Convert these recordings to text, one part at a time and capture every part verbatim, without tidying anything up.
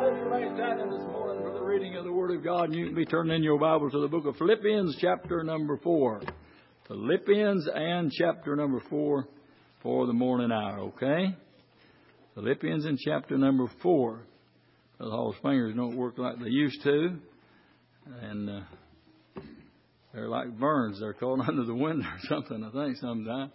This morning for the reading of the Word of God, and you can be turning in your Bible to the book of Philippians, chapter number four. Philippians and chapter number four for the morning hour, okay? Philippians and chapter number four. Because all his fingers don't work like they used to, and uh, they're like burns. They're caught under the window or something, I think, sometimes.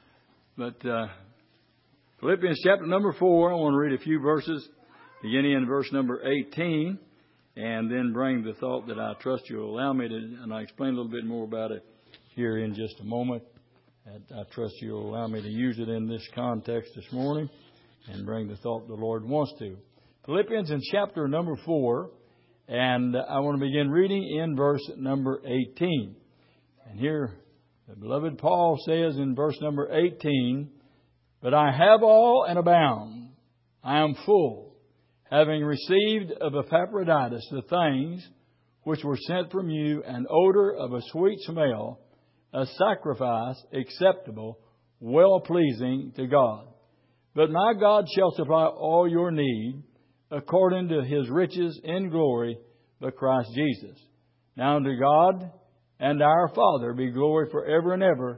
But uh, Philippians chapter number four, I want to read a few verses, beginning in verse number eighteen, and then bring the thought that I trust you'll allow me to, and I'll explain a little bit more about it here in just a moment. And I trust you'll allow me to use it in this context this morning and bring the thought the Lord wants to. Philippians in chapter number four, and I want to begin reading in verse number eighteen. And here, the beloved Paul says in verse number eighteen, "But I have all and abound. I am full, having received of Epaphroditus the things which were sent from you, an odor of a sweet smell, a sacrifice acceptable, well-pleasing to God. But my God shall supply all your need, according to His riches in glory by Christ Jesus. Now unto God and our Father be glory forever and ever.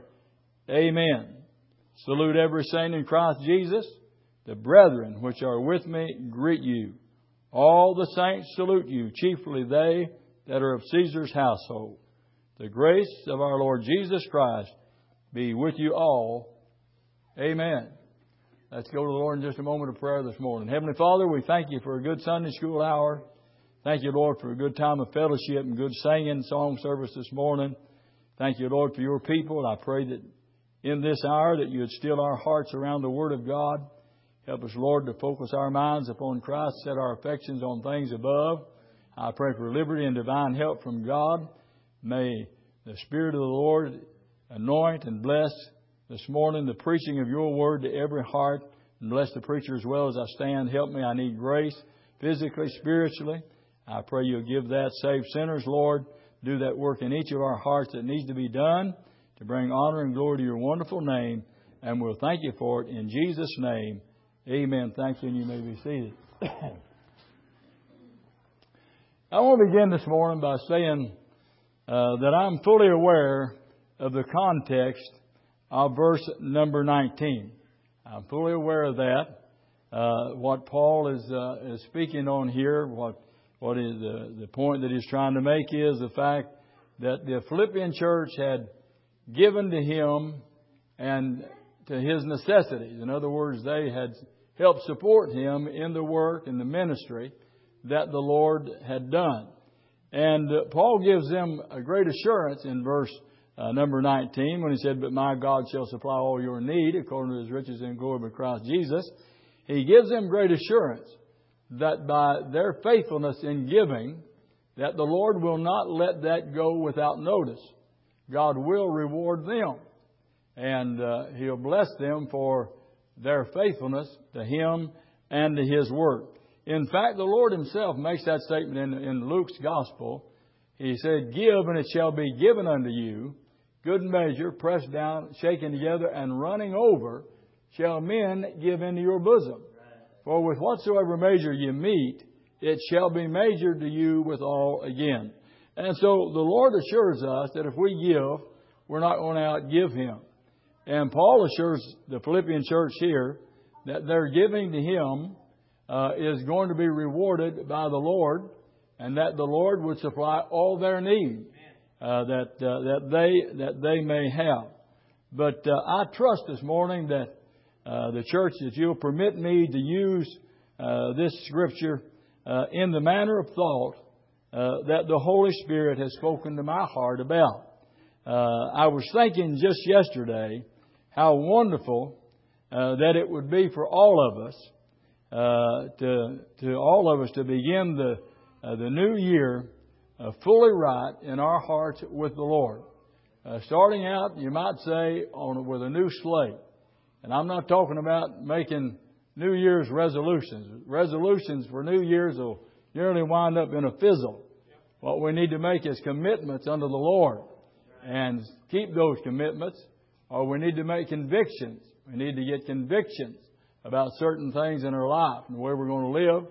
Amen. Salute every saint in Christ Jesus. The brethren which are with me greet you. All the saints salute you, chiefly they that are of Caesar's household. The grace of our Lord Jesus Christ be with you all. Amen." Let's go to the Lord in just a moment of prayer this morning. Heavenly Father, we thank you for a good Sunday school hour. Thank you, Lord, for a good time of fellowship and good singing, song service this morning. Thank you, Lord, for your people. I pray that in this hour that you would still our hearts around the Word of God. Help us, Lord, to focus our minds upon Christ, set our affections on things above. I pray for liberty and divine help from God. May the Spirit of the Lord anoint and bless this morning the preaching of your word to every heart. And bless the preacher as well as I stand. Help me. I need grace physically, spiritually. I pray you'll give that. Save sinners, Lord. Do that work in each of our hearts that needs to be done to bring honor and glory to your wonderful name. And we'll thank you for it in Jesus' name. Amen. Thank you, and you may be seated. I want to begin this morning by saying uh, that I'm fully aware of the context of verse number nineteen. I'm fully aware of that. Uh, what Paul is uh, is speaking on here, what what is the, the point that he's trying to make is the fact that the Philippian church had given to him and to his necessities. In other words, they had helped support him in the work and the ministry that the Lord had done. And uh, Paul gives them a great assurance in verse Uh, number nineteen, when he said, "But my God shall supply all your need according to His riches in glory by Christ Jesus." He gives them great assurance that by their faithfulness in giving, that the Lord will not let that go without notice. God will reward them, and uh, He'll bless them for their faithfulness to Him and to His work. In fact, the Lord Himself makes that statement in, in Luke's Gospel. He said, "Give, and it shall be given unto you. Good measure, pressed down, shaken together, and running over, shall men give into your bosom. For with whatsoever measure you meet, it shall be measured to you withal again." And so the Lord assures us that if we give, we're not going to outgive Him. And Paul assures the Philippian church here that their giving to Him uh, is going to be rewarded by the Lord, and that the Lord would supply all their need. Uh, that uh, that they that they may have. But uh, I trust this morning that uh, the church, that you'll permit me to use uh, this scripture uh, in the manner of thought uh, that the Holy Spirit has spoken to my heart about. Uh, I was thinking just yesterday how wonderful uh, that it would be for all of us uh, to to all of us to begin the uh, the new year Uh, fully right in our hearts with the Lord. Uh, starting out, you might say, on with a new slate. And I'm not talking about making New Year's resolutions. Resolutions for New Year's will nearly wind up in a fizzle. What we need to make is commitments unto the Lord and keep those commitments, or we need to make convictions. We need to get convictions about certain things in our life and the way we're going to live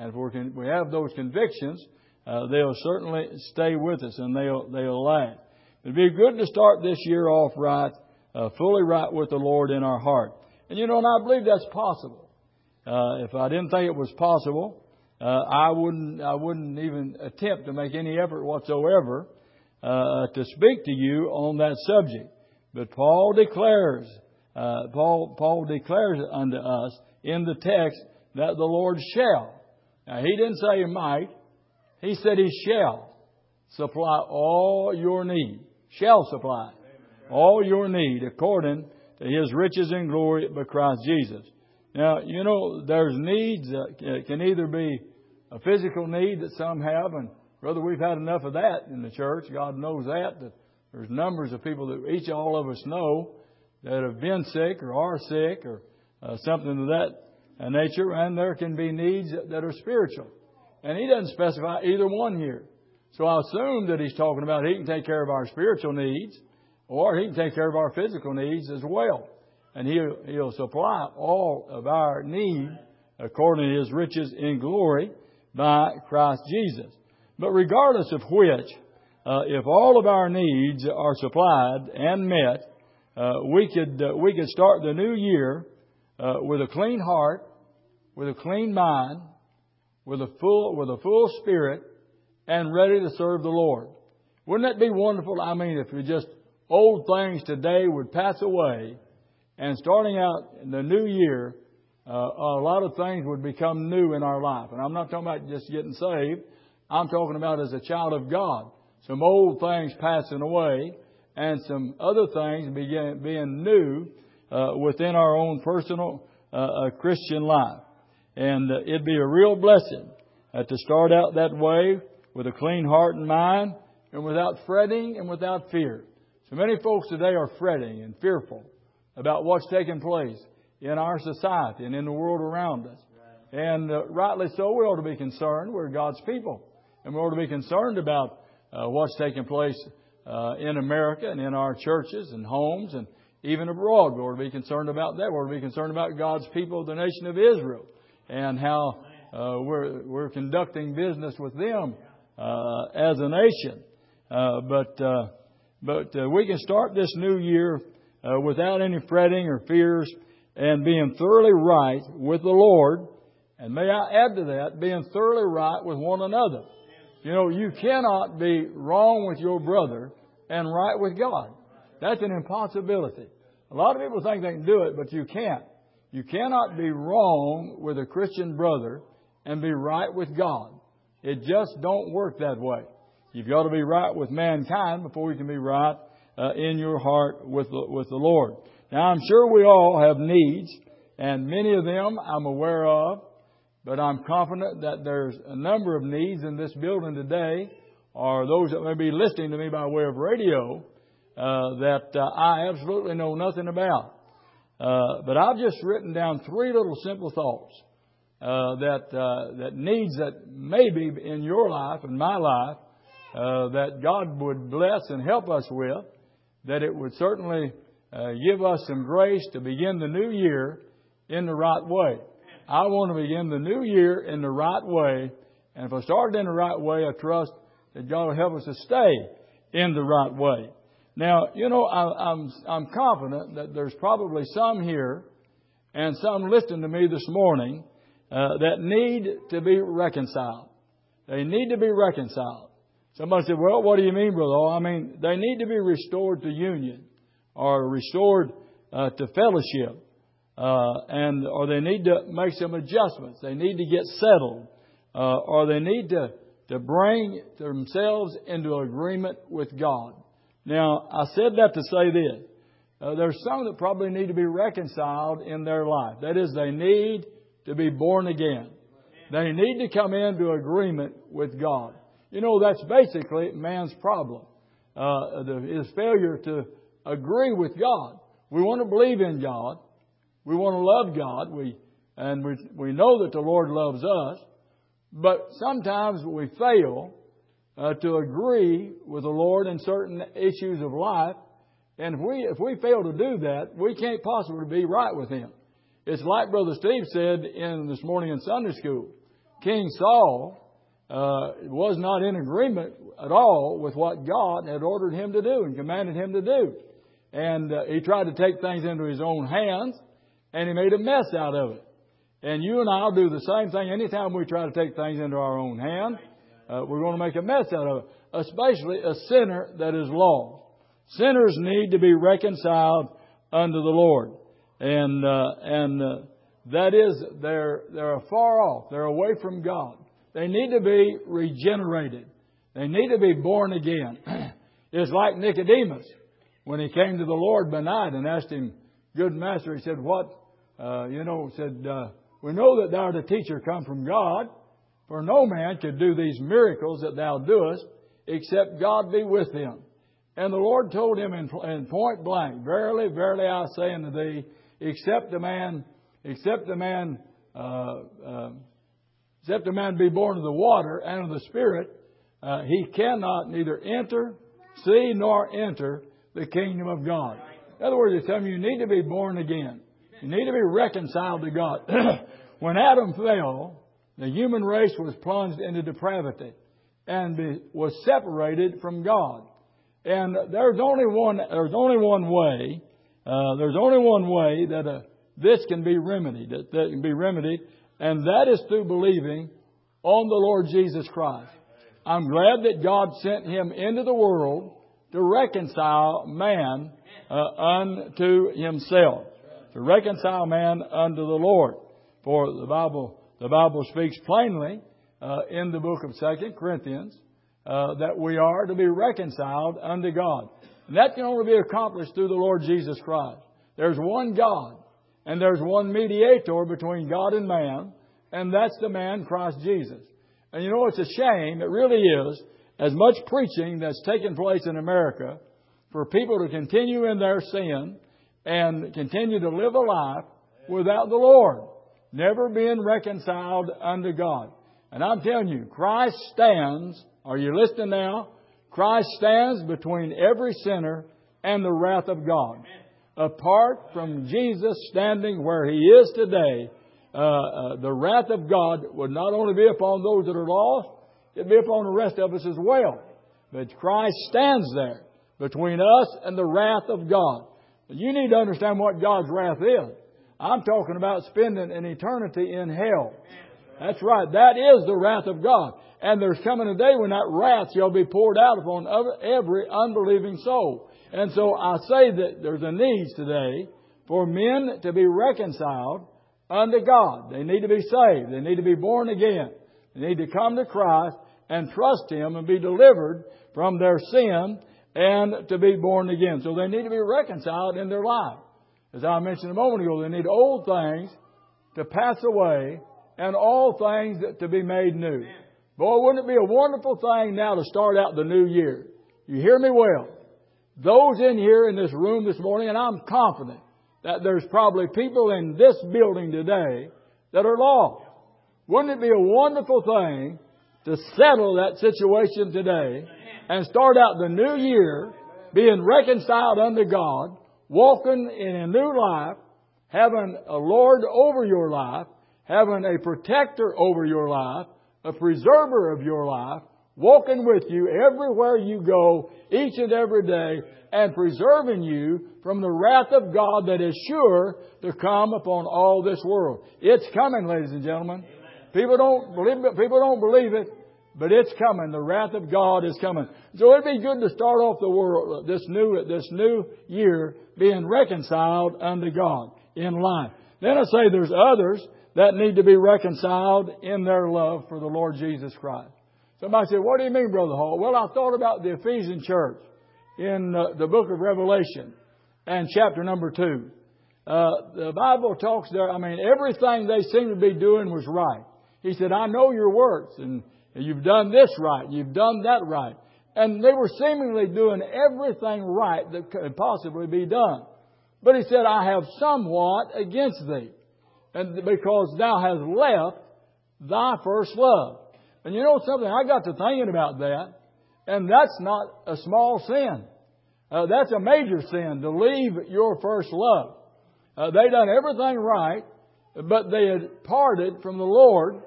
And if we can, we have those convictions, uh, they'll certainly stay with us and they'll they'll last. It'd be good to start this year off right, uh, fully right with the Lord in our heart. And you know, and I believe that's possible. Uh, if I didn't think it was possible, uh, I wouldn't I wouldn't even attempt to make any effort whatsoever uh, to speak to you on that subject. But Paul declares, uh, Paul Paul declares unto us in the text that the Lord shall. Now, He didn't say He might. He said He shall supply all your need. Shall supply all your need according to His riches and glory by Christ Jesus. Now, you know, there's needs that can either be a physical need that some have, and brother, we've had enough of that in the church. God knows that. that there's numbers of people that each all of us know that have been sick or are sick or uh, something of that uh, nature, and there can be needs that are spiritual. And He doesn't specify either one here. So I assume that He's talking about He can take care of our spiritual needs, or He can take care of our physical needs as well. And He'll, He'll supply all of our need according to His riches in glory by Christ Jesus. But regardless of which, uh, if all of our needs are supplied and met, uh, we could uh, we could start the new year uh, with a clean heart, with a clean mind, with a full with a full spirit, and ready to serve the Lord. Wouldn't that be wonderful? I mean, if we just old things today would pass away, and starting out in the new year, uh, a lot of things would become new in our life. And I'm not talking about just getting saved. I'm talking about as a child of God. Some old things passing away and some other things begin, being new uh, within our own personal uh, uh, Christian life. And uh, it'd be a real blessing uh, to start out that way with a clean heart and mind and without fretting and without fear. So many folks today are fretting and fearful about what's taking place in our society and in the world around us. And uh, rightly so, we ought to be concerned. We're God's people. And we ought to be concerned about uh, what's taking place uh, in America and in our churches and homes and even abroad. We ought to be concerned about that. We ought to be concerned about God's people, the nation of Israel, and how uh, we're, we're conducting business with them uh, as a nation. Uh, but uh, but uh, we can start this new year uh, without any fretting or fears and being thoroughly right with the Lord. And may I add to that, being thoroughly right with one another. You know, you cannot be wrong with your brother and right with God. That's an impossibility. A lot of people think they can do it, but you can't. You cannot be wrong with a Christian brother and be right with God. It just don't work that way. You've got to be right with mankind before you can be right uh, in your heart with the, with the Lord. Now, I'm sure we all have needs, and many of them I'm aware of. But I'm confident that there's a number of needs in this building today, or those that may be listening to me by way of radio, uh, that uh, I absolutely know nothing about. Uh, but I've just written down three little simple thoughts uh, that uh, that needs that may be in your life and my life uh, that God would bless and help us with, that it would certainly uh, give us some grace to begin the new year in the right way. I want to begin the new year in the right way. And if I started in the right way, I trust that God will help us to stay in the right way. Now, you know, I, I'm, I'm confident that there's probably some here and some listening to me this morning uh, that need to be reconciled. They need to be reconciled. Somebody said, well, what do you mean, brother? Oh, I mean, they need to be restored to union or restored uh, to fellowship. Uh, and or they need to make some adjustments. They need to get settled. Uh, or they need to, to bring themselves into agreement with God. Now, I said that to say this. Uh, there's some that probably need to be reconciled in their life. That is, they need to be born again. They need to come into agreement with God. You know, that's basically man's problem. Uh, the, his failure to agree with God. We want to believe in God. We want to love God, we and we we know that the Lord loves us, but sometimes we fail uh, to agree with the Lord in certain issues of life. And if we if we fail to do that, we can't possibly be right with Him. It's like Brother Steve said in this morning in Sunday school. King Saul uh, was not in agreement at all with what God had ordered him to do and commanded him to do. And uh, he tried to take things into his own hands, and he made a mess out of it. And you and I will do the same thing anytime we try to take things into our own hands. Uh, we're going to make a mess out of it, especially a sinner that is lost. Sinners need to be reconciled unto the Lord. And uh, and uh, that is, they're, they're far off. They're away from God. They need to be regenerated. They need to be born again. It's like Nicodemus. When he came to the Lord by night and asked him, "Good Master," he said, "What?" Uh, you know, said, uh, "We know that thou art a teacher come from God. For no man could do these miracles that thou doest, except God be with him." And the Lord told him in, in point blank, "Verily, verily, I say unto thee, except a man, except a man, uh, uh, except a man be born of the water and of the Spirit, uh, he cannot neither enter, see, nor enter the kingdom of God." In other words, he's telling you, you need to be born again. You need to be reconciled to God. When Adam fell, the human race was plunged into depravity and be, was separated from God. And there's only one. There's only one way. Uh, there's only one way that uh, this can be remedied. That, that can be remedied, and that is through believing on the Lord Jesus Christ. I'm glad that God sent Him into the world to reconcile man uh, unto Himself, to reconcile man unto the Lord. For the Bible, the Bible speaks plainly uh, in the book of Second Corinthians uh, that we are to be reconciled unto God. And that can only be accomplished through the Lord Jesus Christ. There's one God, and there's one mediator between God and man, and that's the man Christ Jesus. And you know, it's a shame, it really is, as much preaching that's taken place in America for people to continue in their sin and continue to live a life without the Lord, never being reconciled unto God. And I'm telling you, Christ stands, are you listening now? Christ stands between every sinner and the wrath of God. Apart from Jesus standing where He is today, uh, uh, the wrath of God would not only be upon those that are lost, it'd be upon the rest of us as well. But Christ stands there between us and the wrath of God. You need to understand what God's wrath is. I'm talking about spending an eternity in hell. That's right. That is the wrath of God. And there's coming a day when that wrath shall be poured out upon every unbelieving soul. And so I say that there's a need today for men to be reconciled unto God. They need to be saved. They need to be born again. They need to come to Christ and trust Him and be delivered from their sin and to be born again. So they need to be reconciled in their life. As I mentioned a moment ago, they need old things to pass away and all things to be made new. Boy, wouldn't it be a wonderful thing now to start out the new year? You hear me well? Those in here in this room this morning, and I'm confident that there's probably people in this building today that are lost. Wouldn't it be a wonderful thing to settle that situation today and start out the new year being reconciled unto God, walking in a new life, having a Lord over your life, having a protector over your life, a preserver of your life, walking with you everywhere you go, each and every day, and preserving you from the wrath of God that is sure to come upon all this world. It's coming, ladies and gentlemen. People don't believe it, people don't believe it, but it's coming. The wrath of God is coming. So it'd be good to start off the world, this new, this new year, being reconciled unto God in life. Then I say there's others that need to be reconciled in their love for the Lord Jesus Christ. Somebody said, "What do you mean, Brother Hall?" Well, I thought about the Ephesian church in uh, the book of Revelation and chapter number two. Uh, the Bible talks there, I mean, everything they seemed to be doing was right. He said, "I know your works, and you've done this right, you've done that right." And they were seemingly doing everything right that could possibly be done. But He said, "I have somewhat against thee, and because thou hast left thy first love." And you know something? I got to thinking about that, and that's not a small sin. Uh, that's a major sin, to leave your first love. Uh, they done everything right, but they had parted from the Lord,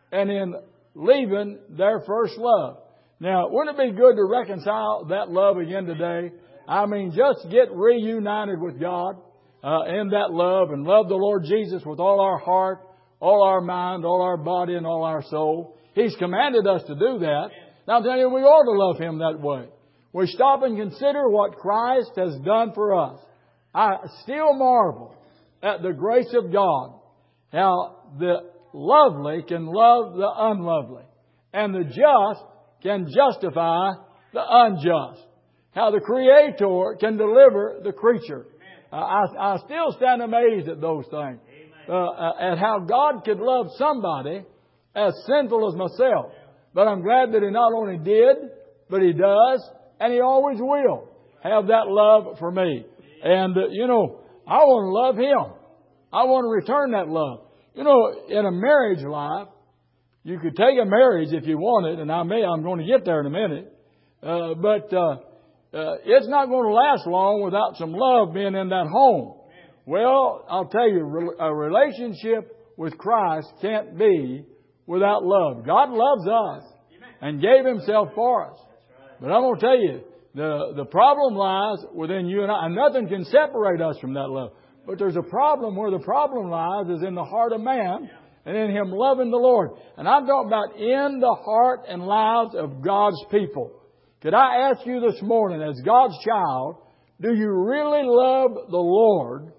and in leaving their first love. Now, wouldn't it be good to reconcile that love again today? I mean, just get reunited with God uh, in that love and love the Lord Jesus with all our heart, all our mind, all our body, and all our soul. He's commanded us to do that. Now, I'm telling you, we ought to love Him that way. We stop and consider what Christ has done for us. I still marvel at the grace of God, how the lovely can love the unlovely, and the just can justify the unjust. How the Creator can deliver the creature. Uh, I, I still stand amazed at those things. Uh, uh, at how God could love somebody as sinful as myself. But I'm glad that He not only did, but He does, and He always will have that love for me. And, uh, you know, I want to love Him. I want to return that love. You know, in a marriage life, you could take a marriage if you wanted, and I may, I'm going to get there in a minute. Uh, but uh, uh, it's not going to last long without some love being in that home. Well, I'll tell you, a relationship with Christ can't be without love. God loves us and gave Himself for us. But I'm going to tell you, the, the problem lies within you and I. And nothing can separate us from that love. But there's a problem where the problem lies is in the heart of man and in him loving the Lord. And I'm talking about in the heart and lives of God's people. Could I ask you this morning, as God's child, do you really love the Lord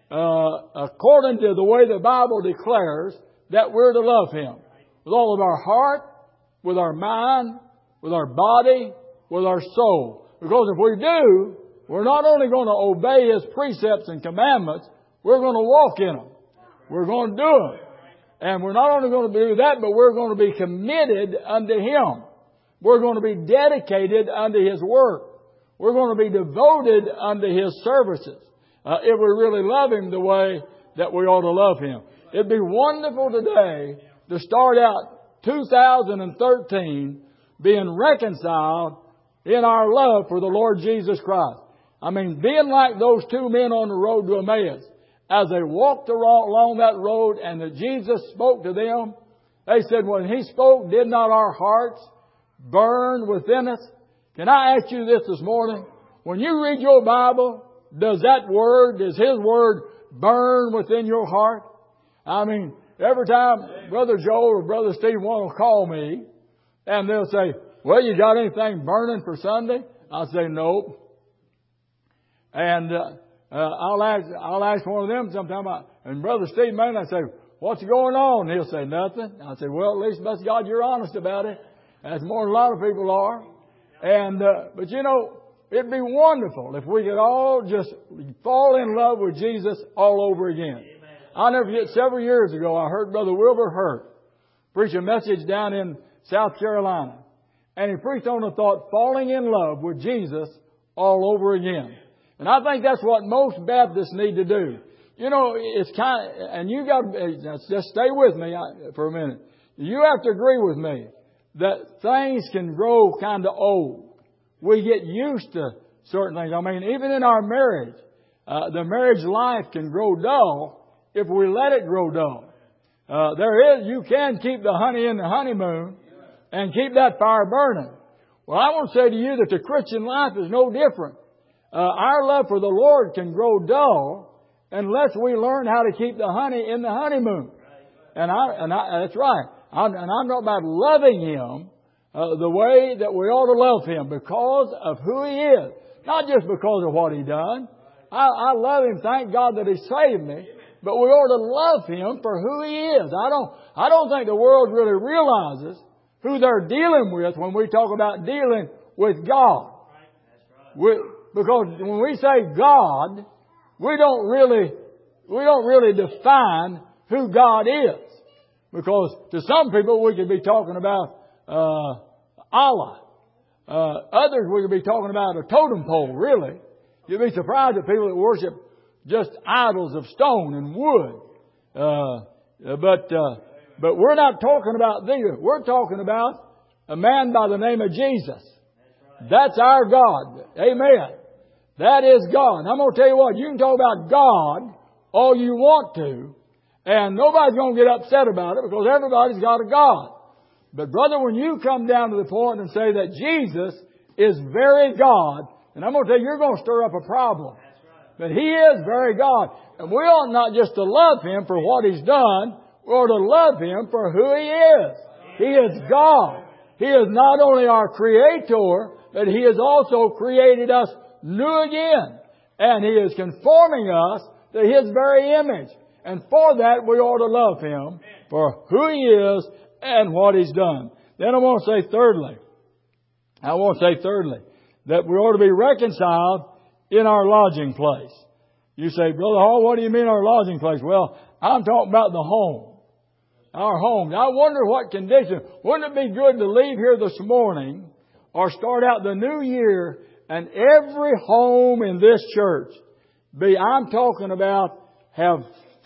uh, according to the way the Bible declares that we're to love Him? With all of our heart, with our mind, with our body, with our soul. Because if we do, we're not only going to obey His precepts and commandments, we're going to walk in them. We're going to do them. And we're not only going to do that, but we're going to be committed unto Him. We're going to be dedicated unto His work. We're going to be devoted unto His services. Uh, if we really love Him the way that we ought to love Him. It'd be wonderful today to start out two thousand thirteen being reconciled in our love for the Lord Jesus Christ. I mean, being like those two men on the road to Emmaus. As they walked along that road and that Jesus spoke to them, they said, when He spoke, did not our hearts burn within us? Can I ask you this this morning? When you read your Bible, does that Word, does His Word burn within your heart? I mean, every time Brother Joel or Brother Steve want to call me, and they'll say, well, you got anything burning for Sunday? I'll say, nope. And uh, uh, I'll ask I'll ask one of them sometime, I, and Brother Steve Main, I say, what's going on? And he'll say, nothing. I'll say, well, at least, bless God, you're honest about it. That's more than a lot of people are. And uh, but, you know, it'd be wonderful if we could all just fall in love with Jesus all over again. I'll never forget, several years ago, I heard Brother Wilbur Hurt preach a message down in South Carolina. And he preached on the thought, falling in love with Jesus all over again. And I think that's what most Baptists need to do. You know, it's kind of, and you got to, just stay with me for a minute. You have to agree with me that things can grow kind of old. We get used to certain things. I mean, even in our marriage, uh, the marriage life can grow dull if we let it grow dull. Uh, there is, you can keep the honey in the honeymoon and keep that fire burning. Well, I want to say to you that the Christian life is no different. Uh, our love for the Lord can grow dull unless we learn how to keep the honey in the honeymoon. And I, and I, that's right. I'm, and I'm talking about loving Him uh, the way that we ought to love Him because of who He is. Not just because of what He done. I, I love Him. Thank God that He saved me. But we ought to love Him for who He is. I don't, I don't think the world really realizes who they're dealing with when we talk about dealing with God. We, because when we say God, we don't really, we don't really define who God is. Because to some people we could be talking about uh, Allah. Uh, others we could be talking about a totem pole, really. You'd be surprised at people that worship just idols of stone and wood. Uh, but uh, but we're not talking about these. We're talking about a man by the name of Jesus. That's our God. Amen. That is God. And I'm going to tell you what, you can talk about God all you want to, And nobody's going to get upset about it because everybody's got a God. But brother, when you come down to the point and say that Jesus is very God, and I'm going to tell you, you're going to stir up a problem. But He is very God. And we ought not just to love Him for what He's done, we ought to love Him for who He is. He is God. He is not only our Creator, but He has also created us new again. And He is conforming us to His very image. And for that, we ought to love Him for who He is and what He's done. Then I want to say thirdly, I want to say thirdly, that we ought to be reconciled in our lodging place. You say, Brother Hall, what do you mean our lodging place? Well, I'm talking about the home. Our home. I wonder what condition. Wouldn't it be good to leave here this morning or start out the new year and every home in this church be, I'm talking about, have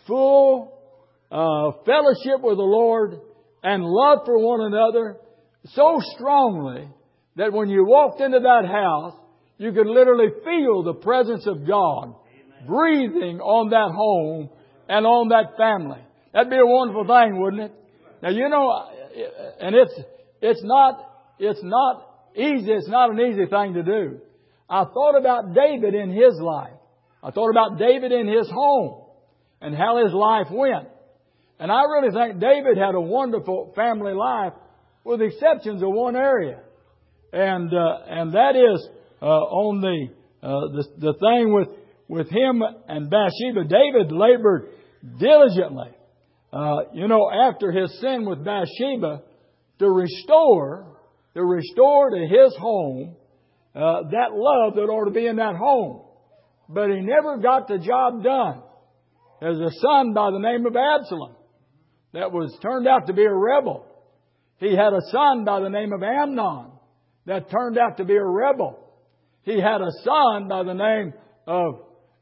full uh, fellowship with the Lord and love for one another so strongly that when you walked into that house, you could literally feel the presence of God breathing on that home and on that family. That'd be a wonderful thing, wouldn't it? Now, you know, and it's, it's not, it's not easy. It's not an easy thing to do. I thought about David in his life. I thought about David in his home and how his life went. And I really think David had a wonderful family life with the exceptions of one area. And, uh, and that is, uh, on the, uh, the, the thing with, with him and Bathsheba. David labored diligently. Uh, you know, after his sin with Bathsheba, to restore, to restore to his home, uh, that love that ought to be in that home. But he never got the job done. There's a son by the name of Absalom that was turned out to be a rebel. He had a son by the name of Amnon that turned out to be a rebel. He had a son by the name of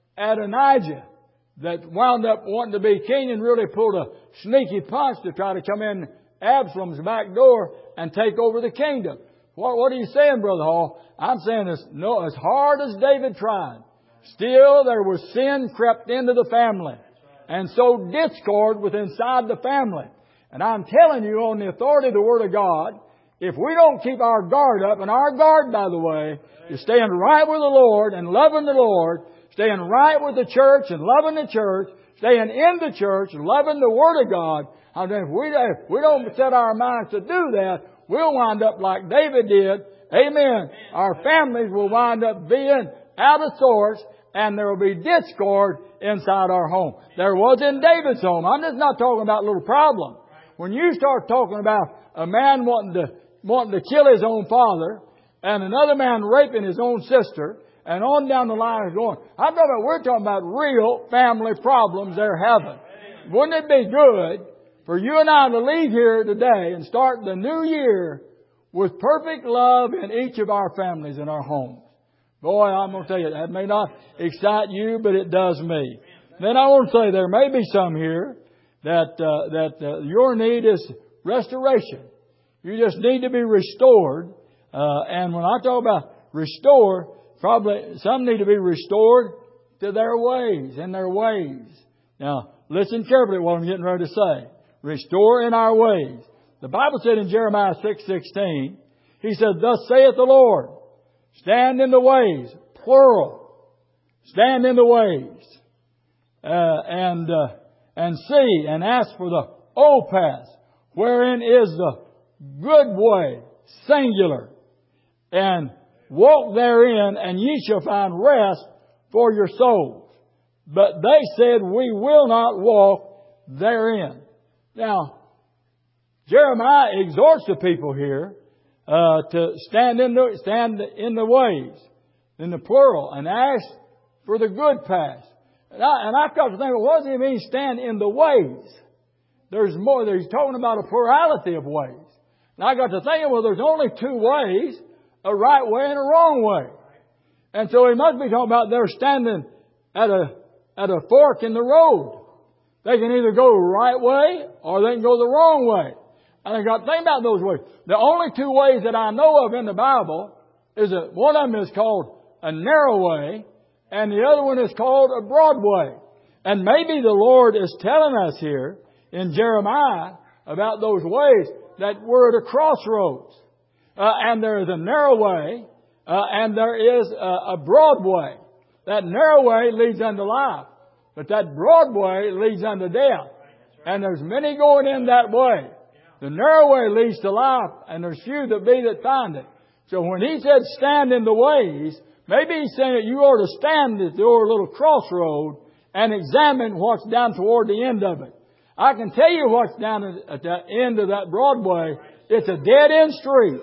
Adonijah that wound up wanting to be king and really pulled a sneaky punch to try to come in Absalom's back door and take over the kingdom. What, what are you saying, Brother Hall? I'm saying this, no, as hard as David tried, still there was sin crept into the family and sowed discord within inside the family. And I'm telling you on the authority of the Word of God, if we don't keep our guard up, and our guard, by the way, is staying right with the Lord and loving the Lord, staying right with the church and loving the church, staying in the church and loving the Word of God. I mean, if we, if we don't set our minds to do that, we'll wind up like David did. Amen. Our families will wind up being out of sorts and there will be discord inside our home. There was in David's home. I'm just not talking about little problems. When you start talking about a man wanting to, wanting to kill his own father and another man raping his own sister and on down the line is going, I'm talking about, we're talking about real family problems they're having. Wouldn't it be good for you and I to leave here today and start the new year with perfect love in each of our families and our homes? Boy, I'm going to tell you, that may not excite you, but it does me. Then I want to say there may be some here that uh, that uh, your need is restoration. You just need to be restored. Uh, and when I talk about restore, probably some need to be restored to their ways, in their ways. Now, listen carefully to what I'm getting ready to say. Restore in our ways. The Bible said in Jeremiah six sixteen, He said, Thus saith the Lord, stand in the ways, plural. Stand in the ways. Uh, and, uh, and see and ask for the old path, wherein is the good way, singular. And walk therein, and ye shall find rest for your souls. But they said, we will not walk therein. Now, Jeremiah exhorts the people here uh, to stand in the stand in the ways, in the plural, and ask for the good path. And I, and I've got to think, well, what does he mean, stand in the ways? There's more. He's talking about a plurality of ways. And I got to thinking, well, there's only two ways, a right way and a wrong way. And so he must be talking about they're standing at a at a fork in the road. They can either go the right way or they can go the wrong way. And I got to think about those ways. The only two ways that I know of in the Bible is that one of them is called a narrow way and the other one is called a broad way. And maybe the Lord is telling us here in Jeremiah about those ways that we're at a crossroads. Uh, and there is a narrow way, uh, and there is a, a broad way. That narrow way leads unto life, but that broad way leads unto death. And there's many going in that way. The narrow way leads to life, and there's few that be that find it. So when He said stand in the ways, maybe He's saying that you ought to stand at your little crossroad and examine what's down toward the end of it. I can tell you what's down at the end of that Broadway. It's a dead-end street.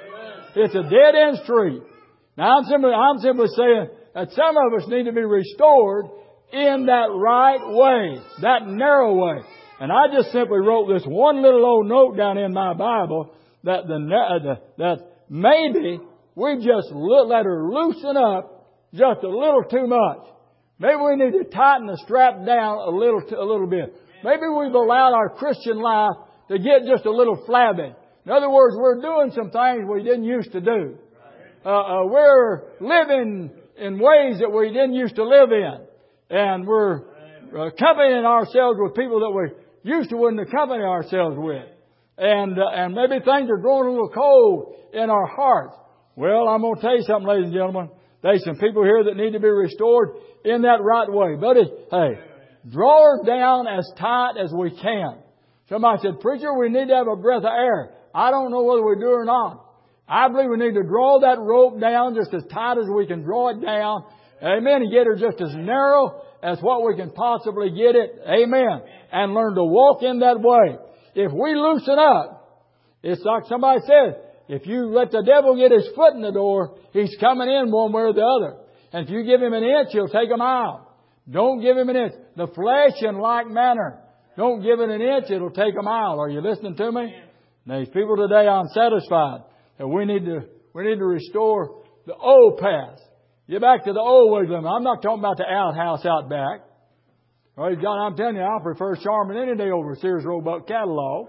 It's a dead-end street. Now, I'm simply, I'm simply saying that some of us need to be restored in that right way, that narrow way. And I just simply wrote this one little old note down in my Bible that the, uh, that maybe we just let her loosen up just a little too much. Maybe we need to tighten the strap down a little, a little bit. Maybe we've allowed our Christian life to get just a little flabby. In other words, we're doing some things we didn't used to do. Uh, uh, we're living in ways that we didn't used to live in. And we're uh, accompanying ourselves with people that we used to wouldn't accompany ourselves with. And, uh, and maybe things are growing a little cold in our hearts. Well, I'm going to tell you something, ladies and gentlemen. There's some people here that need to be restored in that right way. Buddy, hey, draw her down as tight as we can. Somebody said, preacher, we need to have a breath of air. I don't know whether we do or not. I believe we need to draw that rope down just as tight as we can draw it down. Amen. And get her just as narrow as what we can possibly get it. Amen. And learn to walk in that way. If we loosen up, it's like somebody said, if you let the devil get his foot in the door, he's coming in one way or the other. And if you give him an inch, he'll take a mile. Don't give him an inch. The flesh in like manner. Don't give it an inch, it'll take a mile. Are you listening to me? Now, these people today are unsatisfied. And we need to, we need to restore the old path. Get back to the old ways. I'm not talking about the outhouse out back. Praise God, I'm telling you, I prefer Charmin any day over Sears Roebuck catalog.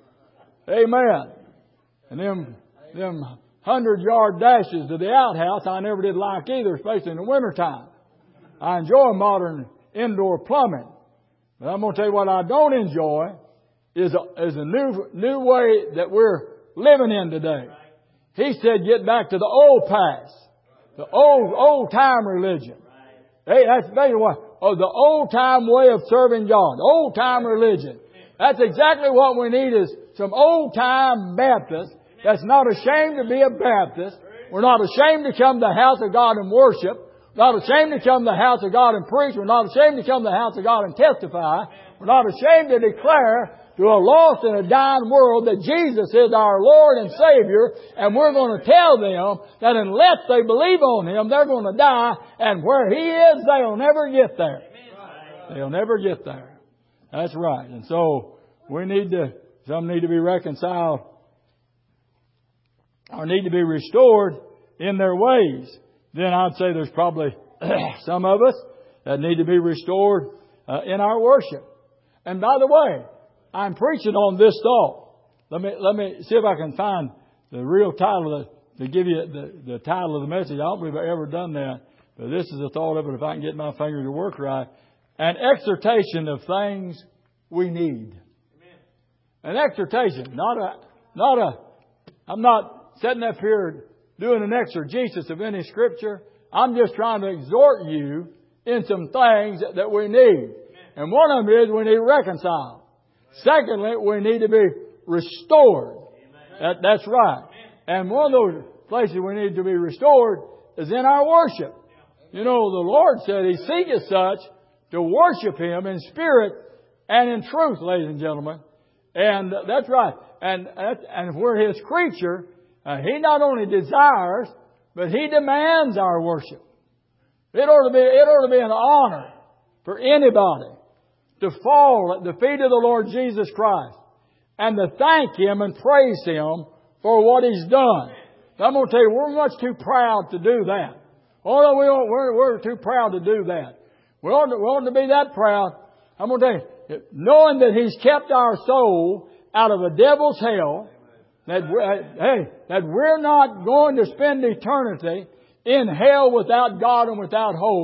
Amen. And them, them hundred yard dashes to the outhouse I never did like either, especially in the wintertime. I enjoy modern indoor plumbing. But I'm going to tell you what I don't enjoy is a, is a new, new way that we're living in today. He said get back to the old past. The old, old time religion. Hey, that's basically what, oh, the old time way of serving God. Old time religion. That's exactly what we need is some old time Baptists that's not ashamed to be a Baptist. We're not ashamed to come to the house of God and worship. We're not ashamed to come to the house of God and preach. We're not ashamed to come to the house of God and testify. We're not ashamed to declare to a lost and a dying world that Jesus is our Lord and Savior, and we're going to tell them that unless they believe on Him, they're going to die, and where He is, they'll never get there. They'll never get there. That's right. And so we need to, some need to be reconciled or need to be restored in their ways. Then I'd say there's probably some of us that need to be restored uh, in our worship. And by the way, I'm preaching on this thought. Let me let me see if I can find the real title of the, to give you the, the title of the message. I don't believe I've ever done that, but this is the thought of it. If I can get my finger to work right, an exhortation of things we need. Amen. An exhortation, not a not a. I'm not sitting up here doing an exegesis of any scripture. I'm just trying to exhort you in some things that, that we need. Amen. And one of them is we need to reconcile. Secondly, we need to be restored. That, that's right. And one of those places we need to be restored is in our worship. You know, the Lord said He seeketh such to worship Him in spirit and in truth, ladies and gentlemen. And that's right. And, and if we're His creature, uh, He not only desires, but He demands our worship. It ought to be, it ought to be an honor for anybody to fall at the feet of the Lord Jesus Christ and to thank Him and praise Him for what He's done. I'm going to tell you, we're much too proud to do that. Oh, we don't, we're, we're too proud to do that. We ought, to, we ought to be that proud. I'm going to tell you, knowing that He's kept our soul out of a devil's hell, that hey, that we're not going to spend eternity in hell without God and without hope.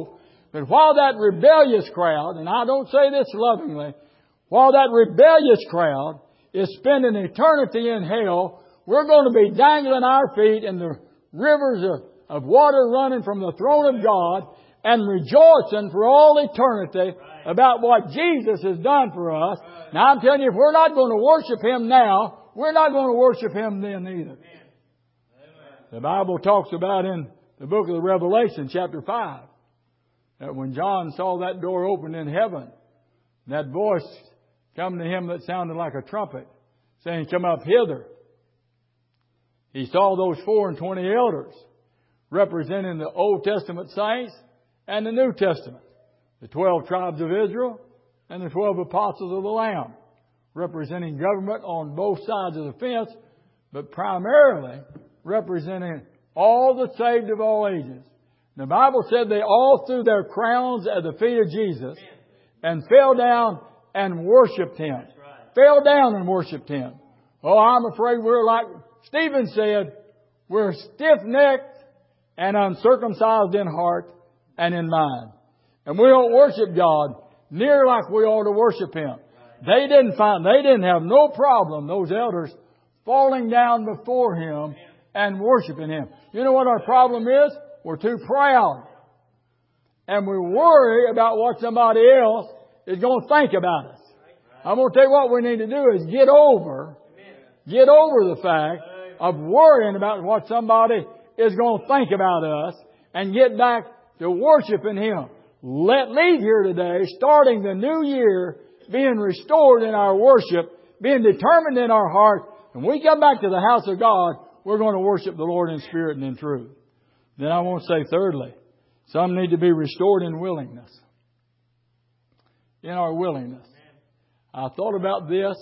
But while that rebellious crowd, and I don't say this lovingly, while that rebellious crowd is spending eternity in hell, we're going to be dangling our feet in the rivers of, of water running from the throne of God and rejoicing for all eternity about what Jesus has done for us. Now I'm telling you, if we're not going to worship Him now, we're not going to worship Him then either. The Bible talks about in the book of the Revelation, chapter five, that when John saw that door open in heaven, that voice come to him that sounded like a trumpet, saying, "Come up hither." He saw those four and twenty elders representing the Old Testament saints and the New Testament, the twelve tribes of Israel and the twelve apostles of the Lamb, representing government on both sides of the fence, but primarily representing all the saved of all ages. The Bible said they all threw their crowns at the feet of Jesus and fell down and worshipped Him. Fell down and worshipped Him. Oh, I'm afraid we're like Stephen said, we're stiff-necked and uncircumcised in heart and in mind. And we don't worship God near like we ought to worship Him. They didn't find, they didn't have no problem, those elders, falling down before Him and worshiping Him. You know what our problem is? We're too proud. And we worry about what somebody else is going to think about us. I'm going to tell you what we need to do is get over, get over the fact of worrying about what somebody is going to think about us and get back to worshiping Him. Let leave here today, starting the new year, being restored in our worship, being determined in our heart. When we come back to the house of God, we're going to worship the Lord in spirit and in truth. Then I want to say thirdly, some need to be restored in willingness. In our willingness. I thought about this,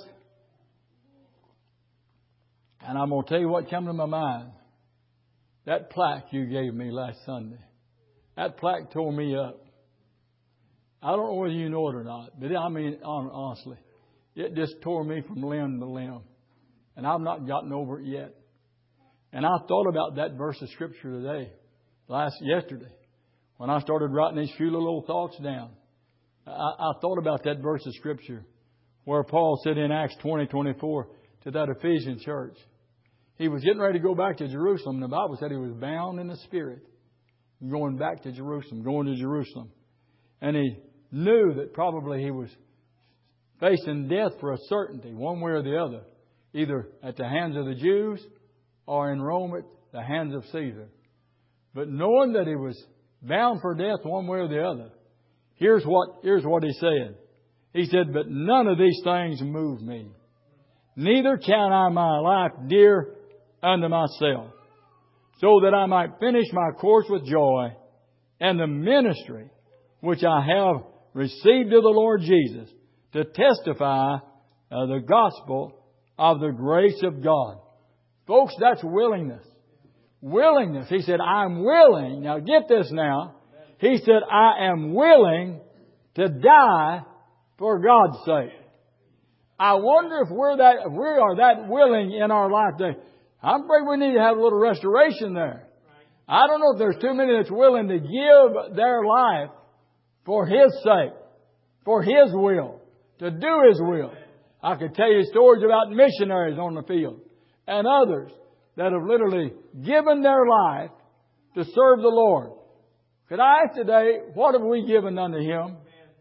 and I'm going to tell you what came to my mind. That plaque you gave me last Sunday, that plaque tore me up. I don't know whether you know it or not, but I mean, honestly, it just tore me from limb to limb. And I've not gotten over it yet. And I thought about that verse of Scripture today, last yesterday, when I started writing these few little old thoughts down. I, I thought about that verse of Scripture where Paul said in Acts twenty twenty-four to that Ephesian church, he was getting ready to go back to Jerusalem. The Bible said he was bound in the Spirit, going back to Jerusalem, going to Jerusalem. And he knew that probably he was facing death for a certainty, one way or the other, either at the hands of the Jews or in Rome at the hands of Caesar. But knowing that he was bound for death one way or the other, here's what, here's what he said. He said, "But none of these things move me. Neither count I my life dear unto myself, so that I might finish my course with joy and the ministry which I have received of the Lord Jesus, to testify uh, the gospel of the grace of God." Folks, that's willingness. Willingness. He said, "I'm willing." Now get this now. He said, "I am willing to die for God's sake." I wonder if we're that, if we are that willing in our life today. I'm afraid we need to have a little restoration there. I don't know if there's too many that's willing to give their life for His sake, for His will, to do His will. I could tell you stories about missionaries on the field and others that have literally given their life to serve the Lord. Could I ask today, what have we given unto Him?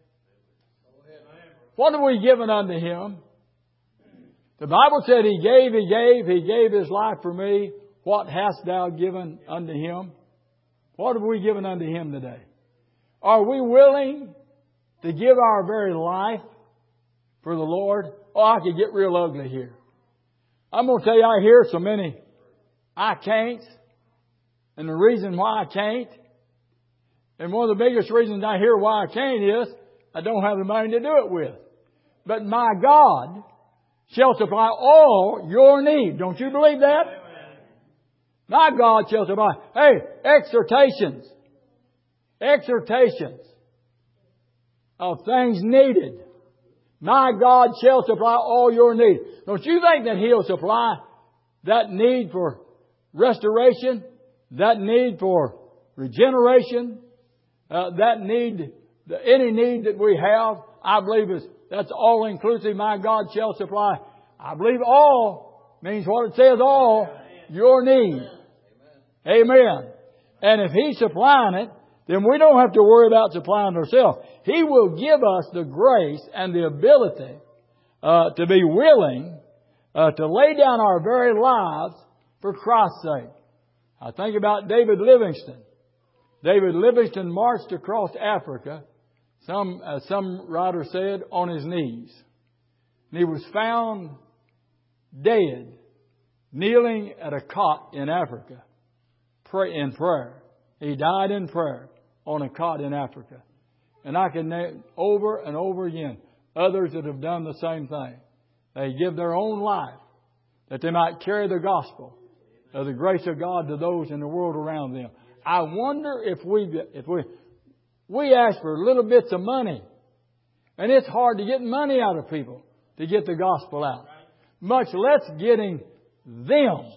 What have we given unto Him? The Bible said He gave, He gave, He gave His life for me. What hast thou given unto Him? What have we given unto Him today? Are we willing to give our very life for the Lord? Oh, I could get real ugly here. I'm going to tell you, I hear so many I can't. And the reason why I can't, and one of the biggest reasons I hear why I can't is I don't have the money to do it with. But my God shall supply all your need. Don't you believe that? My God shall supply. Hey, exhortations. Exhortations of things needed. My God shall supply all your need. Don't you think that He'll supply that need for restoration, that need for regeneration, Uh, that need, the, any need that we have, I believe is, that's all inclusive. My God shall supply. I believe all means what it says, all your need. Amen. And if He's supplying it, then we don't have to worry about supplying it ourselves. He will give us the grace and the ability uh, to be willing uh, to lay down our very lives for Christ's sake. I think about David Livingstone. David Livingstone marched across Africa, some, as some writer said, on his knees. And he was found dead, kneeling at a cot in Africa, pray, in prayer. He died in prayer on a cot in Africa. And I can name over and over again others that have done the same thing. They give their own life that they might carry the gospel of the grace of God to those in the world around them. I wonder if we, if we, we ask for little bits of money, and it's hard to get money out of people to get the gospel out, much less getting them.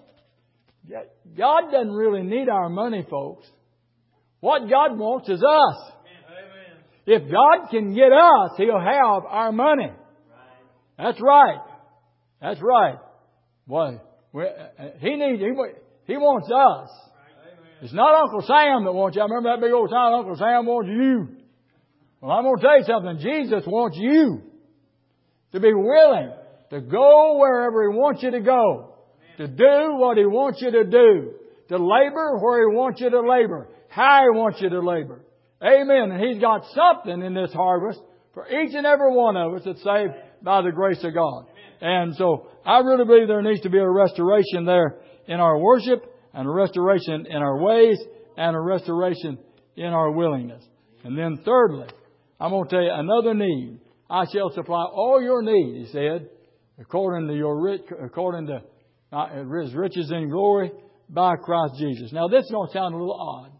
God doesn't really need our money, folks. What God wants is us. Amen. If God can get us, He'll have our money. Right. That's right. That's right. Well, He needs. He, he wants us. Right. It's not Uncle Sam that wants you. I remember that big old time. Uncle Sam wants you. Well, I'm going to tell you something. Jesus wants you to be willing to go wherever He wants you to go, to do what He wants you to do, to labor where He wants you to labor, how He wants you to labor. Amen. And He's got something in this harvest for each and every one of us that's saved by the grace of God. And so I really believe there needs to be a restoration there in our worship, and a restoration in our ways, and a restoration in our willingness. And then thirdly, I'm going to tell you another need. I shall supply all your need, He said, according to your rich, according to His riches in glory by Christ Jesus. Now this is going to sound a little odd,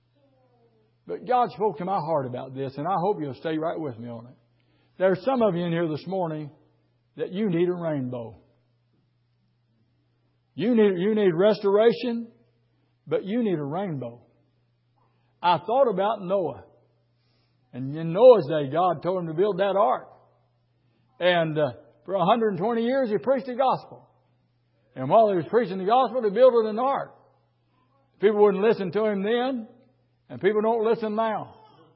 but God spoke to my heart about this, and I hope you'll stay right with me on it. There's some of you in here this morning that you need a rainbow. You need, you need restoration, but you need a rainbow. I thought about Noah. And in Noah's day, God told him to build that ark. And uh, for one hundred twenty years, he preached the gospel. And while he was preaching the gospel, he built an ark. People wouldn't listen to him then, and people don't listen now.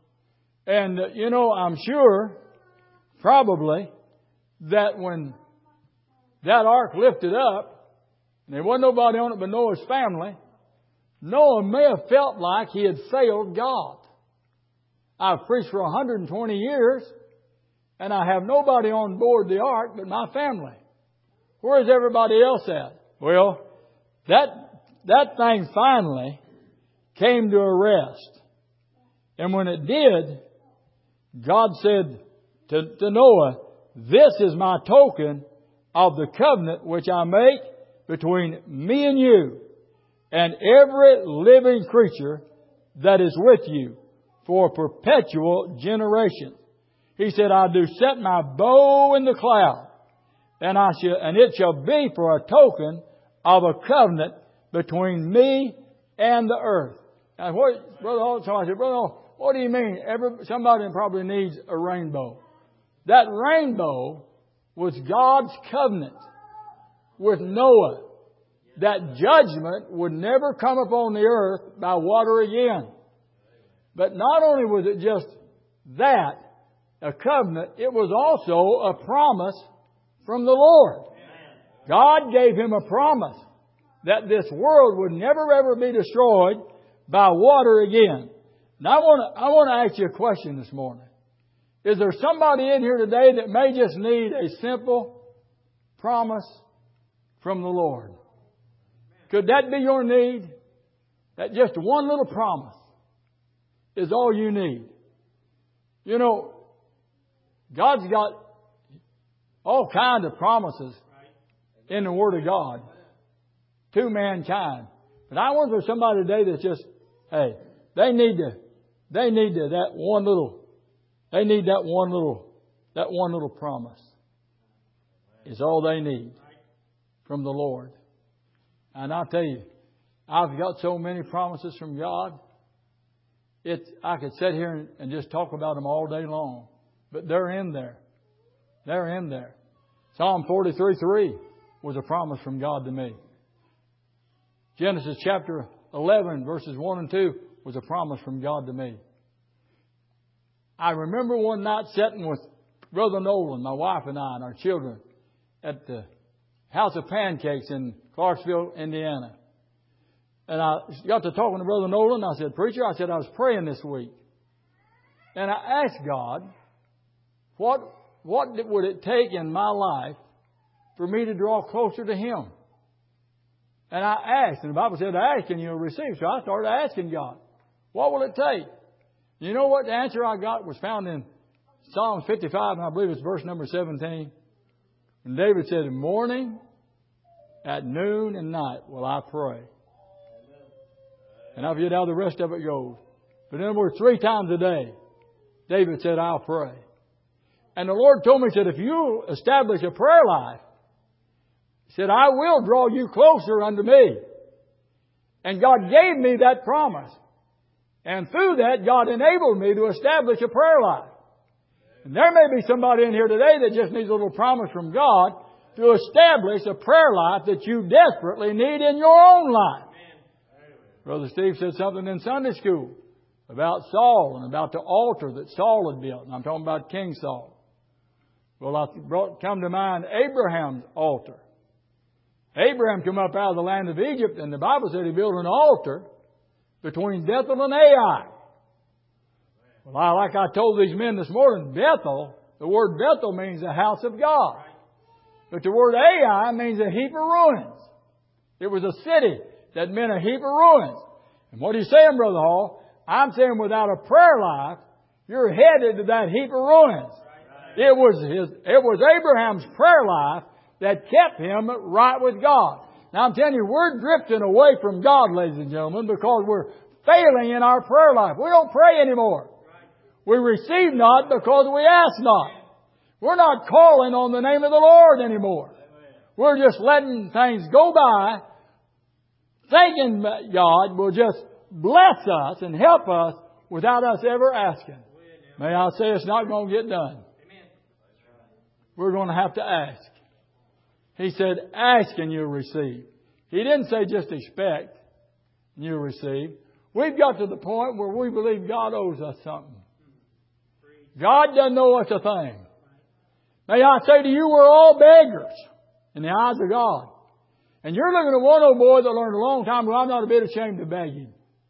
And, uh, you know, I'm sure, probably, that when that ark lifted up, and there wasn't nobody on it but Noah's family, Noah may have felt like he had failed God. I've preached for one hundred twenty years, and I have nobody on board the ark but my family. Where's everybody else at? Well, that, that thing finally came to a rest. And when it did, God said to, to Noah, "This is my token of the covenant which I make between me and you and every living creature that is with you for perpetual generation." He said, "I do set my bow in the cloud, and I shall, and it shall be for a token of a covenant between me and the earth." Now, what, Brother Hall, so I said, "Brother Hall, what do you mean? Every, somebody probably needs a rainbow." That rainbow was God's covenant with Noah, that judgment would never come upon the earth by water again. But not only was it just that, a covenant, it was also a promise from the Lord. God gave him a promise that this world would never ever be destroyed by water again. Now I want to, I want to ask you a question this morning. Is there somebody in here today that may just need a simple promise from the Lord? Could that be your need? That just one little promise is all you need. You know, God's got all kinds of promises in the Word of God to mankind. But I wonder if there's somebody today that's just, hey, they need to, they need to, that one little, they need that one little, that one little promise is all they need from the Lord. And I'll tell you, I've got so many promises from God. it's, I could sit here and, and just talk about them all day long. But they're in there. They're in there. Psalm forty-three three was a promise from God to me. Genesis chapter eleven verses one and two was a promise from God to me. I remember one night sitting with Brother Nolan, my wife and I, and our children at the House of Pancakes in Clarksville, Indiana. And I got to talking to Brother Nolan. I said, Preacher, I said, I was praying this week. And I asked God, what, what would it take in my life for me to draw closer to Him? And I asked, and the Bible said, ask and you'll receive. So I started asking God, what will it take? You know what the answer I got was found in Psalms fifty-five, and I believe it's verse number seventeen. And David said, morning, at noon, and night will I pray. And I forget how the rest of it goes. But in other words, three times a day, David said, I'll pray. And the Lord told me, He said, if you establish a prayer life, He said, I will draw you closer unto me. And God gave me that promise. And through that, God enabled me to establish a prayer life. And there may be somebody in here today that just needs a little promise from God to establish a prayer life that you desperately need in your own life. Brother Steve said something in Sunday school about Saul and about the altar that Saul had built. And I'm talking about King Saul. Well, I brought, come to mind Abraham's altar. Abraham came up out of the land of Egypt, and the Bible said he built an altar between Bethel and Ai. Well, I, like I told these men this morning, Bethel, the word Bethel means the house of God. But the word Ai means a heap of ruins. It was a city that meant a heap of ruins. And what are you saying, Brother Hall? I'm saying without a prayer life, you're headed to that heap of ruins. It was his, it was Abraham's prayer life that kept him right with God. Now I'm telling you, we're drifting away from God, ladies and gentlemen, because we're failing in our prayer life. We don't pray anymore. We receive not because we ask not. We're not calling on the name of the Lord anymore. We're just letting things go by, thinking that God will just bless us and help us without us ever asking. May I say it's not going to get done. We're going to have to ask. He said, ask and you'll receive. He didn't say just expect and you'll receive. We've got to the point where we believe God owes us something. God doesn't owe us a thing. May I say to you, we're all beggars in the eyes of God. And you're looking at one old boy that learned a long time ago, I'm not a bit ashamed to beg him.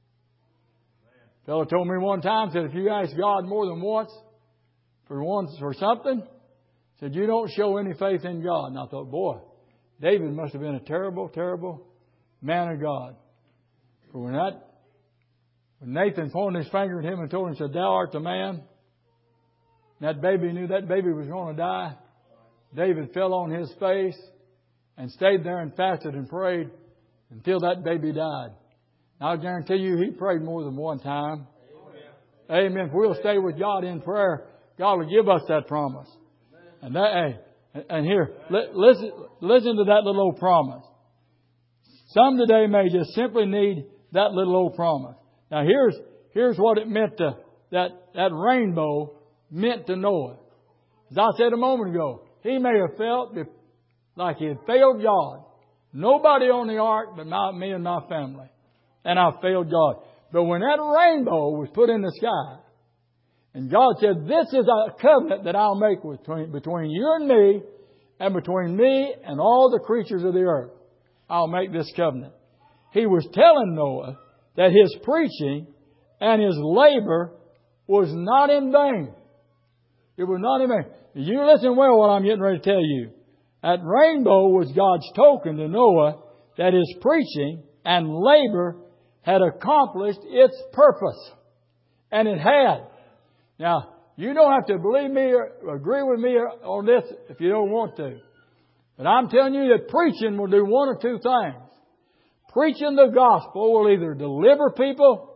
A fellow told me one time, said, if you ask God more than once for once for something, said, you don't show any faith in God. And I thought, boy, David must have been a terrible, terrible man of God. For when that, when Nathan pointed his finger at him and told him, said, thou art the man, that baby knew that baby was going to die. David fell on his face and stayed there and fasted and prayed until that baby died. Now, I guarantee you he prayed more than one time. Amen. Amen. If we'll stay with God in prayer, God will give us that promise. And that, hey, and here, listen, listen to that little old promise. Some today may just simply need that little old promise. Now, here's here's what it meant to that that rainbow meant to Noah. As I said a moment ago, he may have felt like he had failed God. Nobody on the ark but my, me and my family. And I failed God. But when that rainbow was put in the sky, and God said, this is a covenant that I'll make between, between you and me, and between me and all the creatures of the earth. I'll make this covenant. He was telling Noah that his preaching and his labor was not in vain. It was not in vain. You listen well what I'm getting ready to tell you. That rainbow was God's token to Noah that his preaching and labor had accomplished its purpose. And it had. Now, you don't have to believe me or agree with me on this if you don't want to. But I'm telling you that preaching will do one or two things. Preaching the gospel will either deliver people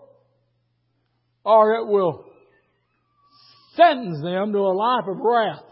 or it will sentence them to a life of wrath.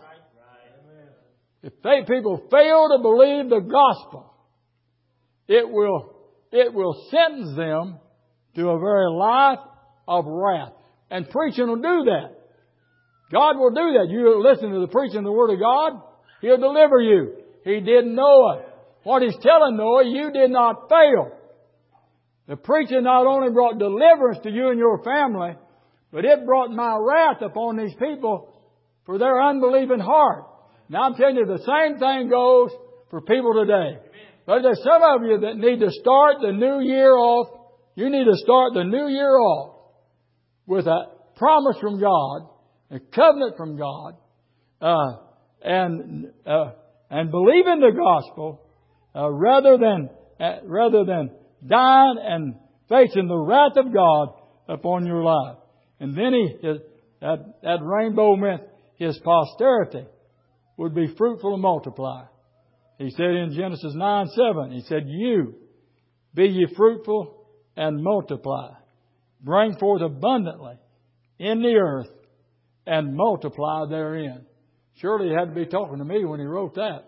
If they, people fail to believe the gospel, it will, it will sentence them to a very life of wrath. And preaching will do that. God will do that. You listen to the preaching of the Word of God, He'll deliver you. He did Noah. What He's telling Noah, you did not fail. The preaching not only brought deliverance to you and your family, but it brought my wrath upon these people for their unbelieving heart. Now I'm telling you, the same thing goes for people today. But there's some of you that need to start the new year off. You need to start the new year off with a promise from God, a covenant from God, uh, and uh, and believe in the gospel uh, rather than uh, rather than dying and facing the wrath of God upon your life. And then he his, that that rainbow meant his posterity would be fruitful and multiply. He said in Genesis nine seven, He said, "You be ye fruitful and multiply, bring forth abundantly in the earth, and multiply therein." Surely He had to be talking to me when He wrote that.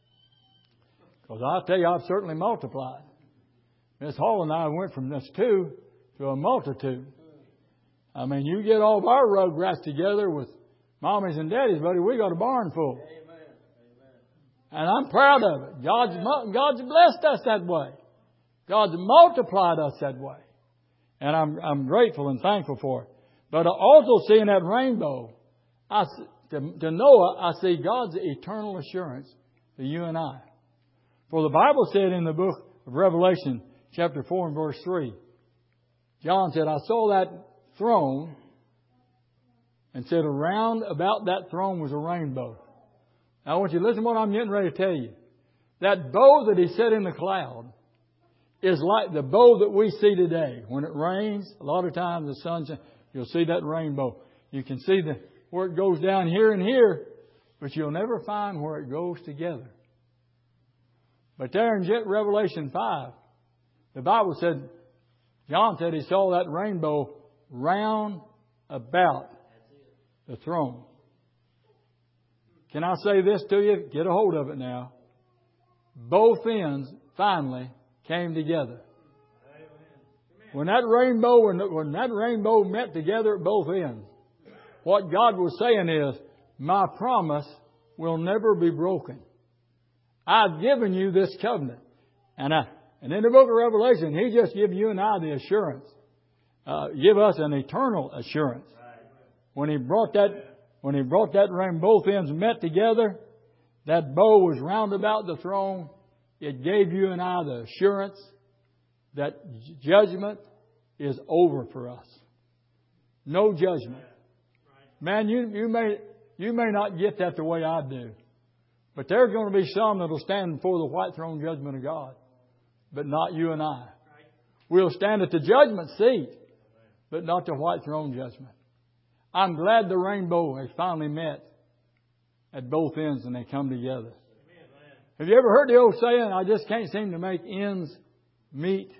Because I'll tell you, I've certainly multiplied. Miss Hall and I went from this two to a multitude. I mean, you get all of our rugrats together with mommies and daddies, buddy, we got a barn full. Amen. And I'm proud of it. God's, God's blessed us that way. God's multiplied us that way. And I'm, I'm grateful and thankful for it. But also seeing that rainbow, I, to, to Noah, I see God's eternal assurance to you and I. For the Bible said in the book of Revelation, chapter four and verse three, John said, "I saw that throne," and said around about that throne was a rainbow. Now I want you to listen to what I'm getting ready to tell you. That bow that He set in the cloud is like the bow that we see today. When it rains, a lot of times the sun's, you'll see that rainbow. You can see the where it goes down here and here, but you'll never find where it goes together. But there in Revelation five, the Bible said, John said he saw that rainbow round about the throne. Can I say this to you? Get a hold of it now. Both ends finally came together. When that rainbow, when that rainbow met together at both ends, what God was saying is, my promise will never be broken. I've given you this covenant. And I, and in the book of Revelation, He just gives you and I the assurance. Uh, give us an eternal assurance. When He brought that, when He brought that rainbow, both ends met together, that bow was round about the throne. It gave you and I the assurance that judgment is over for us. No judgment. Man, you, you may, you may not get that the way I do. But there's going to be some that will stand before the white throne judgment of God. But not you and I. We'll stand at the judgment seat, but not the white throne judgment. I'm glad the rainbow has finally met at both ends and they come together. Have you ever heard the old saying, I just can't seem to make ends meet?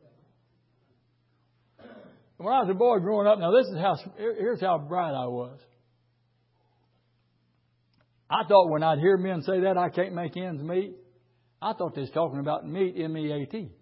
When I was a boy growing up, now this is how, here's how bright I was. I thought when I'd hear men say that, I can't make ends meet, I thought they was talking about meat, M E A T.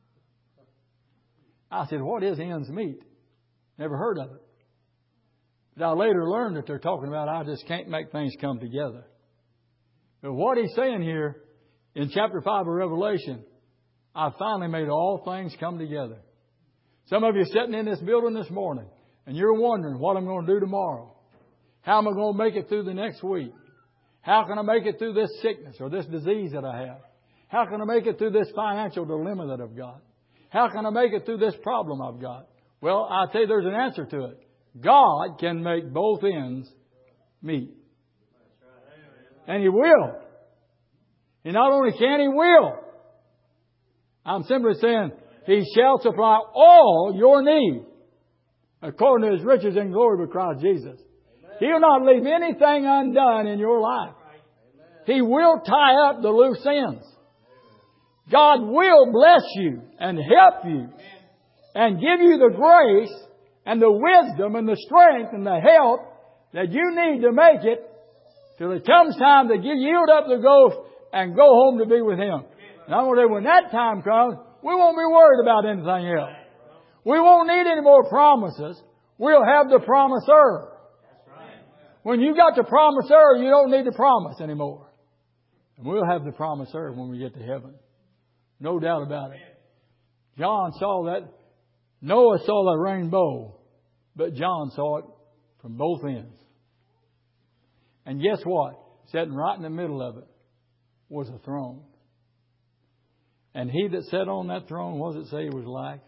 I said, what is ends meet? Never heard of it. But I later learned that they're talking about I just can't make things come together. But what He's saying here in chapter five of Revelation, I finally made all things come together. Some of you sitting in this building this morning and you're wondering what I'm going to do tomorrow. How am I going to make it through the next week? How can I make it through this sickness or this disease that I have? How can I make it through this financial dilemma that I've got? How can I make it through this problem I've got? Well, I'll tell you there's an answer to it. God can make both ends meet. And He will. He not only can, He will. I'm simply saying, He shall supply all your need according to His riches and glory with Christ Jesus. He'll not leave anything undone in your life. He will tie up the loose ends. God will bless you and help you and give you the grace and the wisdom and the strength and the help that you need to make it till it comes time to give, yield up the ghost and go home to be with Him. And I'm going to say, when that time comes, we won't be worried about anything else. We won't need any more promises. we'll have the promiser. When you got the promiser, you don't need the promise anymore. And we'll have the promiser when we get to heaven. No doubt about it. John saw that. Noah saw the rainbow. But John saw it from both ends. And guess what? Sitting right in the middle of it was a throne. And he that sat on that throne, what does it say he was like?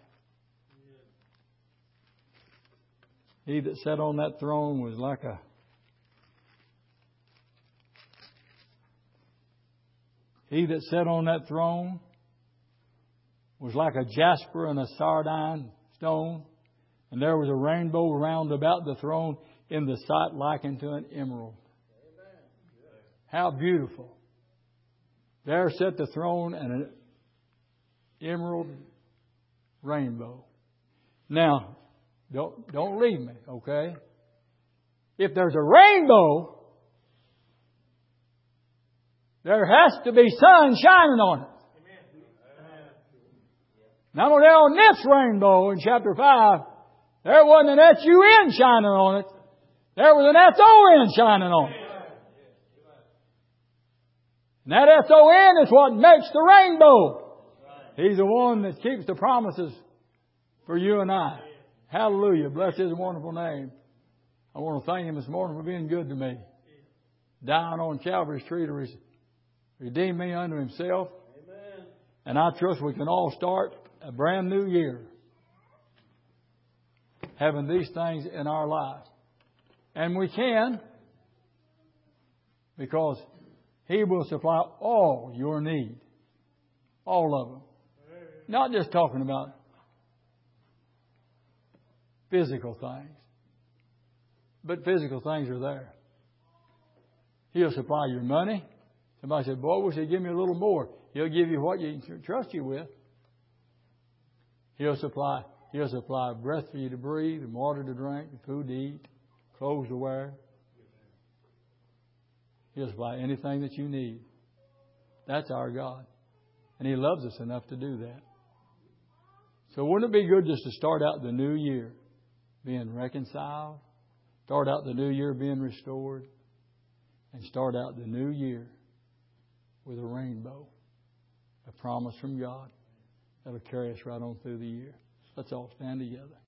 He that sat on that throne was like a He that sat on that throne was like a jasper and a sardine stone, and there was a rainbow round about the throne, in the sight likened to an emerald. How beautiful. There sat the throne and an emerald rainbow. Now, don't, don't leave me, okay? If there's a rainbow, there has to be sun shining on it. Not only on this rainbow in chapter five, there wasn't an S U N shining on it. There was an S O N shining on it. And that S O N is what makes the rainbow. He's the one that keeps the promises for you and I. Hallelujah. Bless His wonderful name. I want to thank Him this morning for being good to me. Dying on Calvary's tree to redeem me unto Himself. Amen. And I trust we can all start a brand new year having these things in our life. And we can, because He will supply all your need. All of them. Not just talking about physical things. But physical things are there. He'll supply your money. Somebody said, boy, I wish He'd give me a little more. He'll give you what He can trust you with. He'll supply, He'll supply breath for you to breathe, and water to drink, and food to eat, clothes to wear. He'll supply anything that you need. That's our God. And He loves us enough to do that. So wouldn't it be good just to start out the new year being reconciled? Start out the new year being restored? And start out the new year with a rainbow. A promise from God that'll carry us right on through the year. Let's all stand together.